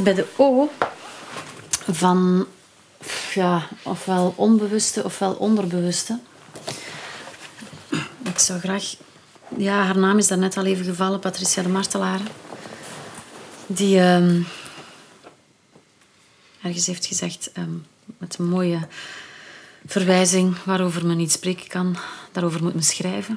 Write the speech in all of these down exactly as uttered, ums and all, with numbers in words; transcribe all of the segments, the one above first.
zitten bij de O van ja, ofwel onbewuste ofwel onderbewuste. Ik zou graag... Ja, haar naam is daarnet al even gevallen, Patricia de Martelaar. Die um, ergens heeft gezegd, um, met een mooie verwijzing waarover men niet spreken kan, daarover moet men schrijven.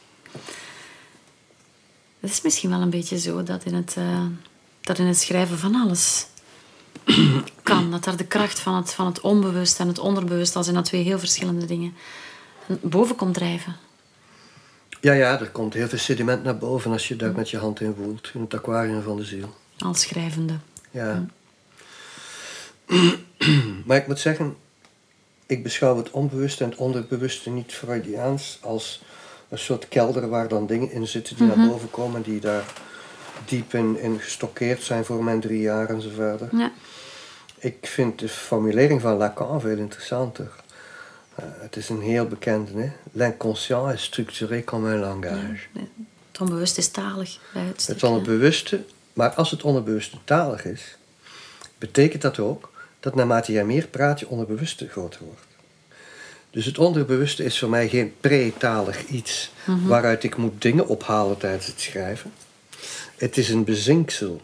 Het is misschien wel een beetje zo dat in het, uh, dat in het schrijven van alles kan. Dat daar de kracht van het, van het onbewust en het onderbewust, als in dat twee heel verschillende dingen, boven komt drijven. Ja, ja, er komt heel veel sediment naar boven als je daar met je hand in voelt. In het aquarium van de ziel. Als schrijvende. Ja. Maar ik moet zeggen, ik beschouw het onbewuste en het onderbewuste niet Freudiaans als een soort kelder waar dan dingen in zitten die mm-hmm. naar boven komen, die daar diep in, in gestockeerd zijn voor mijn drie jaar en zo verder. Ja. Ik vind de formulering van Lacan veel interessanter. Uh, het is een heel bekende, hè? L'inconscient est structuré comme un langage. Ja, het onbewuste is talig bij het stuk, Het onderbewuste, maar als het onderbewuste talig is, betekent dat ook dat naarmate jij meer praat, je onderbewuste groter wordt. Dus het onderbewuste is voor mij geen pre-talig iets mm-hmm. waaruit ik moet dingen ophalen tijdens het schrijven. Het is een bezinksel.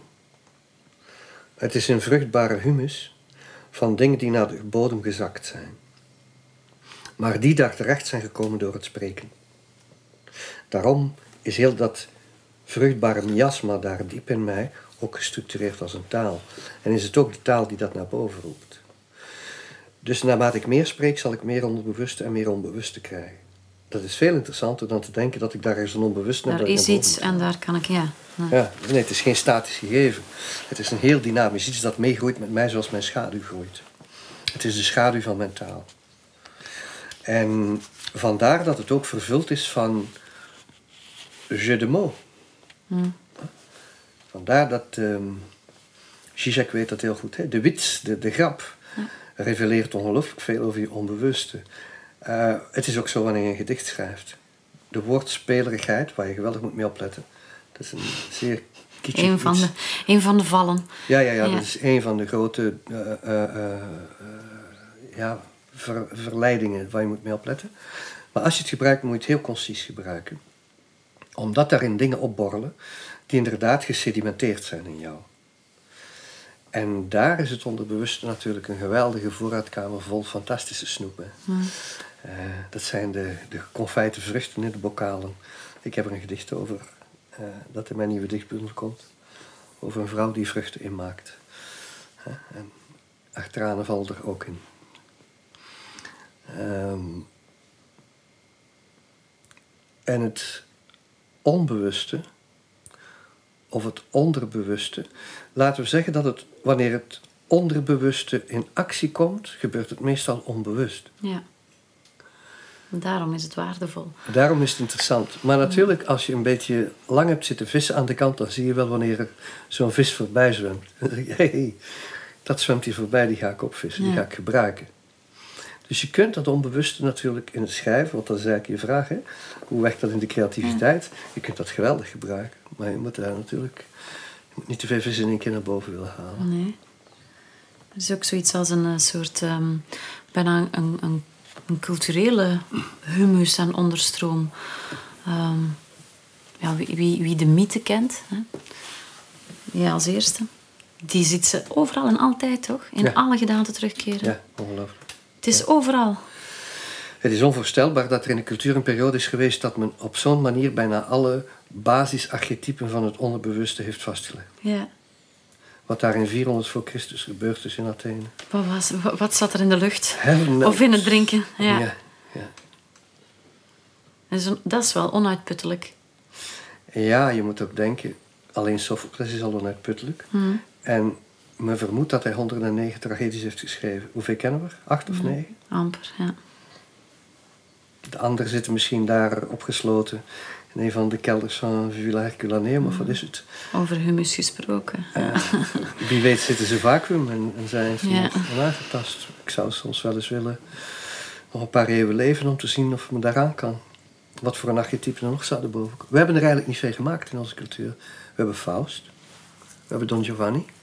Het is een vruchtbare humus van dingen die naar de bodem gezakt zijn. Maar die daar terecht zijn gekomen door het spreken. Daarom is heel dat vruchtbare miasma daar diep in mij ook gestructureerd als een taal. En is het ook de taal die dat naar boven roept. Dus naarmate ik meer spreek, zal ik meer onderbewuste en meer onbewuste krijgen. Dat is veel interessanter dan te denken dat ik daar ergens een onbewuste heb. Er is iets en daar kan ik, ja. Nee. ja. Nee, het is geen statisch gegeven. Het is een heel dynamisch iets dat meegroeit met mij zoals mijn schaduw groeit. Het is de schaduw van mijn taal. En vandaar dat het ook vervuld is van jeu de mots. Hmm. Vandaar dat, um, Zizek weet dat heel goed, hè? De wits, de, de grap, ja. reveleert ongelooflijk veel over je onbewuste. Uh, het is ook zo wanneer je een gedicht schrijft. De woordspelerigheid, waar je geweldig moet mee opletten. Dat is een zeer kitschig een van, de, een van de vallen. Ja, ja, ja, ja. Dat is een van de grote uh, uh, uh, uh, ja, ver, verleidingen waar je moet mee opletten. Maar als je het gebruikt, moet je het heel concis gebruiken. Omdat daarin dingen opborrelen die inderdaad gesedimenteerd zijn in jou. En daar is het onderbewuste natuurlijk een geweldige voorraadkamer vol fantastische snoepen. Hmm. Uh, dat zijn de, de confijte vruchten in de bokalen. Ik heb er een gedicht over, uh, dat in mijn nieuwe dichtbundel komt. Over een vrouw die vruchten inmaakt. Uh, en haar tranen vallen er ook in. Um, en het onbewuste, of het onderbewuste, laten we zeggen dat het, wanneer het onderbewuste in actie komt, gebeurt het meestal onbewust. Ja. Daarom is het waardevol. Daarom is het interessant. Maar natuurlijk, als je een beetje lang hebt zitten vissen aan de kant, dan zie je wel wanneer er zo'n vis voorbij zwemt. Dan zeg je, hey, dat zwemt hier voorbij, die ga ik opvissen, ja. Die ga ik gebruiken. Dus je kunt dat onbewuste natuurlijk in het schrijven, want dat is eigenlijk je vraag, hè? Hoe werkt dat in de creativiteit? Ja. Je kunt dat geweldig gebruiken, maar je moet daar natuurlijk je moet niet te veel vis in één keer naar boven willen halen. Nee. Er is ook zoiets als een uh, soort, um, bijna een, een, een culturele humus en onderstroom. Um, ja, wie, wie, wie de mythe kent, hè? Ja, als eerste, die ziet ze overal en altijd, toch? In ja. alle gedaanten terugkeren. Ja, ongelooflijk. Het is ja. overal. Het is onvoorstelbaar dat er in de cultuur een periode is geweest dat men op zo'n manier bijna alle basisarchetypen van het onderbewuste heeft vastgelegd. Ja. Wat daar in vierhonderd voor Christus gebeurd is in Athene. Wat, was, wat zat er in de lucht? Heaven of in het drinken? Ja. ja, ja. En zo, dat is wel onuitputtelijk. Ja, je moet ook denken, alleen Sophocles is al onuitputtelijk. Hmm. En men vermoedt dat hij honderdnegen tragedies heeft geschreven. Hoeveel kennen we er? Acht of negen? Ja, amper, ja. De anderen zitten misschien daar opgesloten in een van de kelders van Villa Herculaneum, mm. of wat is het? Over humus gesproken. Uh, wie weet zitten ze vacuüm en, en zijn ze ja. onaangetast. Ik zou soms wel eens willen nog een paar eeuwen leven om te zien of men daaraan kan. Wat voor een archetype er nog zouden boven komen. We hebben er eigenlijk niet veel gemaakt in onze cultuur. We hebben Faust. We hebben Don Giovanni.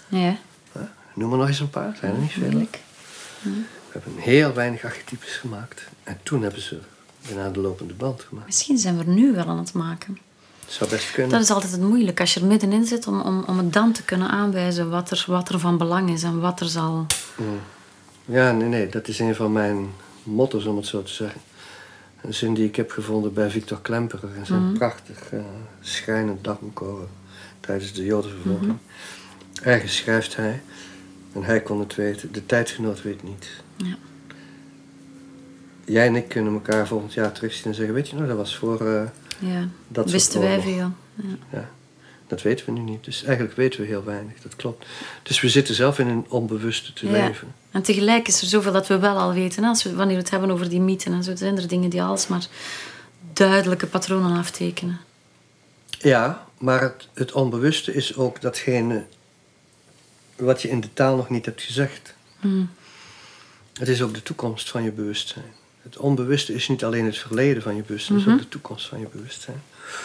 Ja. Ja, noem er nog eens een paar, zijn er niet veel. Moeilijk. Ja. We hebben heel weinig archetypes gemaakt. En toen hebben ze bijna de lopende band gemaakt. Misschien zijn we er nu wel aan het maken. Dat zou best kunnen. Dat is altijd het moeilijk als je er middenin zit om, om, om het dan te kunnen aanwijzen wat er, wat er van belang is en wat er zal... Mm. Ja, nee, nee, dat is een van mijn motto's, om het zo te zeggen. Een zin die ik heb gevonden bij Victor Klemperer in zijn Mm-hmm. prachtig uh, schrijnend dagboek over tijdens de Jodenvervolging. Mm-hmm. Ergens schrijft hij, en hij kon het weten, de tijdgenoot weet niet. Ja. Jij en ik kunnen elkaar volgend jaar terugzien en zeggen, weet je nog, dat was voor uh, Ja, dat wisten soort wij oorlog. veel. Ja. Ja, dat weten we nu niet. Dus eigenlijk weten we heel weinig, dat klopt. Dus we zitten zelf in een onbewuste te Ja. leven. En tegelijk is er zoveel dat we wel al weten. Hè? Als we, wanneer we het hebben over die mythen en zo, zijn er dingen die alsmaar duidelijke patronen aftekenen. Ja, maar het, het onbewuste is ook datgene wat je in de taal nog niet hebt gezegd. Hmm. Het is ook de toekomst van je bewustzijn. Het onbewuste is niet alleen het verleden van je bewustzijn, het Mm-hmm. is ook de toekomst van je bewustzijn.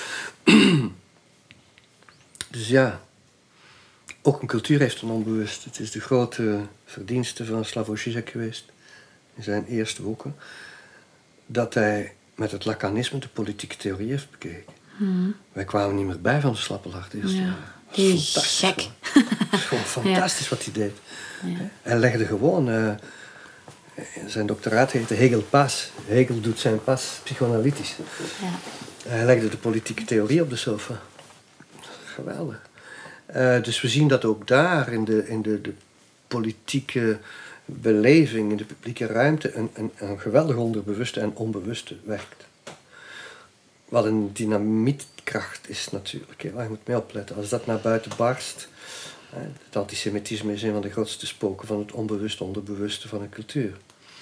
Dus ja, ook een cultuur heeft een onbewust. Het is de grote verdienste van Slavoj Žižek geweest, in zijn eerste boeken, dat hij met het Lacanisme de politieke theorie heeft bekeken. Hmm. Wij kwamen niet meer bij van de slappe lach de eerste Ja. jaren. Dat Die is fantastisch, gek. hoor. Het is gewoon fantastisch wat hij deed. Ja. Hij legde gewoon... Uh, zijn doctoraat heette Hegel Pas. Hegel doet zijn pas psychoanalytisch. Ja. Hij legde de politieke theorie op de sofa. Geweldig. Uh, dus we zien dat ook daar in de, in de, de politieke beleving, in de publieke ruimte, een, een, een geweldig onderbewuste en onbewuste werkt. Wat een dynamietkracht is natuurlijk. Hè. Waar je moet mee opletten. Als dat naar buiten barst... Het antisemitisme is een van de grootste spoken van het onbewuste, onderbewuste van een cultuur.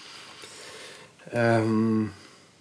Um,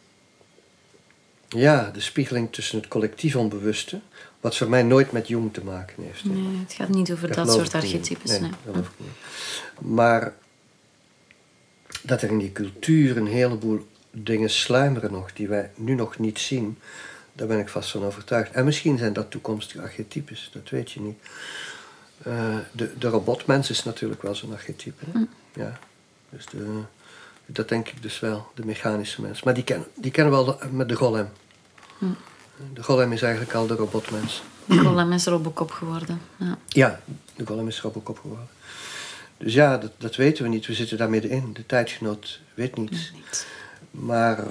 ja, de spiegeling tussen het collectief onbewuste, wat voor mij nooit met Jung te maken heeft. Nee, het gaat niet over dat, dat soort archetypes. Nee, Nee. dat geloof ik niet. Maar dat er in die cultuur een heleboel dingen sluimeren nog, die wij nu nog niet zien, daar ben ik vast van overtuigd. En misschien zijn dat toekomstige archetypes, dat weet je niet. Uh, de, de robotmens is natuurlijk wel zo'n archetype. Hè? Mm. Ja. Dus de, dat denk ik dus wel, de mechanische mens. Maar die, ken, die kennen we wel met de golem. Mm. De golem is eigenlijk al de robotmens. De golem is Robocop geworden. Ja, ja de golem is Robocop geworden. Dus ja, dat, dat weten we niet. We zitten daar middenin. De tijdgenoot weet niets. niet. Maar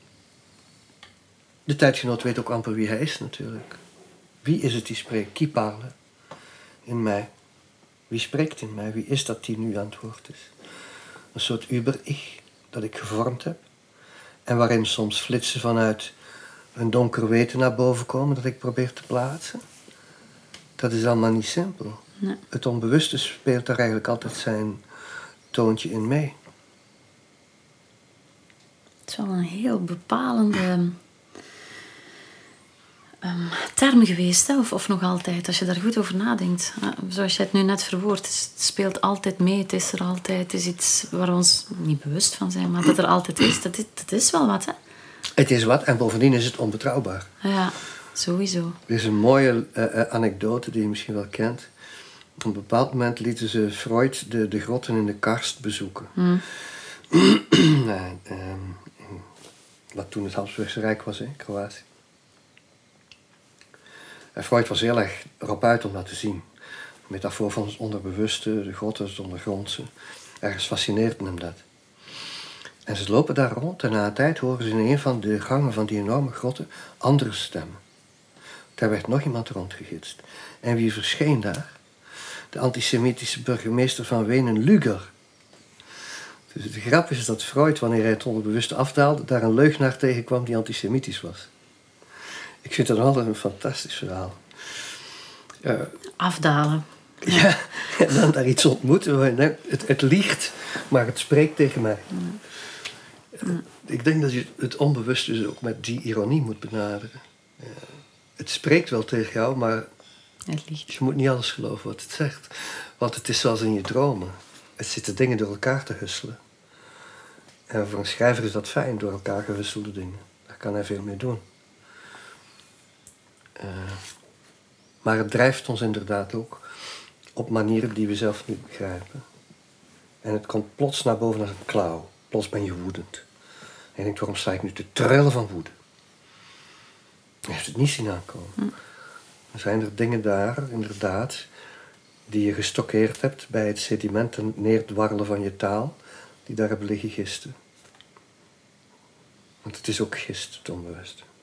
de tijdgenoot weet ook amper wie hij is natuurlijk. Wie is het die spreekt? Qui parle? In mij. Wie spreekt in mij? Wie is dat die nu aan het woord is? Een soort uber-ich dat ik gevormd heb. En waarin soms flitsen vanuit een donker weten naar boven komen dat ik probeer te plaatsen. Dat is allemaal niet simpel. Nee. Het onbewuste speelt daar eigenlijk altijd zijn toontje in mee. Het is wel een heel bepalende... Um, term geweest, hè? Of, of nog altijd, als je daar goed over nadenkt. Uh, zoals je het nu net verwoordt, het speelt altijd mee, het is er altijd. Het is iets waar we ons niet bewust van zijn, maar dat er altijd is, dat is, dat is wel wat, hè? Het is wat, en bovendien is het onbetrouwbaar. Ja, sowieso. Er is een mooie uh, anekdote die je misschien wel kent. Op een bepaald moment lieten ze Freud de, de grotten in de Karst bezoeken. Mm. uh, um, wat toen het Habsburgse Rijk was, in Kroatië. En Freud was heel erg erop uit om dat te zien. De metafoor van het onderbewuste, de grotten, het ondergrondse. Ergens fascineert hem dat. En ze lopen daar rond en na een tijd horen ze in een van de gangen van die enorme grotten andere stemmen. Daar werd nog iemand rondgegidst. En wie verscheen daar? De antisemitische burgemeester van Wenen, Luger. Dus de grap is dat Freud, wanneer hij het onderbewuste afdaalde, daar een leugenaar tegenkwam die antisemitisch was. Ik vind dat altijd een fantastisch verhaal. Uh, Afdalen. Ja, en dan daar iets ontmoeten. Het, het liegt, maar het spreekt tegen mij. Mm. Mm. Ik denk dat je het onbewuste dus ook met die ironie moet benaderen. Uh, het spreekt wel tegen jou, maar het liegt. Je moet niet alles geloven wat het zegt. Want het is zoals in je dromen. Het zitten dingen door elkaar te husselen. En voor een schrijver is dat fijn, door elkaar gehusselde dingen. Daar kan hij veel mee doen. Uh, maar het drijft ons inderdaad ook op manieren die we zelf niet begrijpen. En het komt plots naar boven als een klauw. Plots ben je woedend. En je denkt, waarom sta ik nu te trillen van woede? Je hebt het niet zien aankomen. Hm. Er zijn er dingen daar, inderdaad, die je gestockeerd hebt bij het sediment en het neerdwarrelen van je taal, die daar hebben liggen gisten. Want het is ook gist, het onbewuste.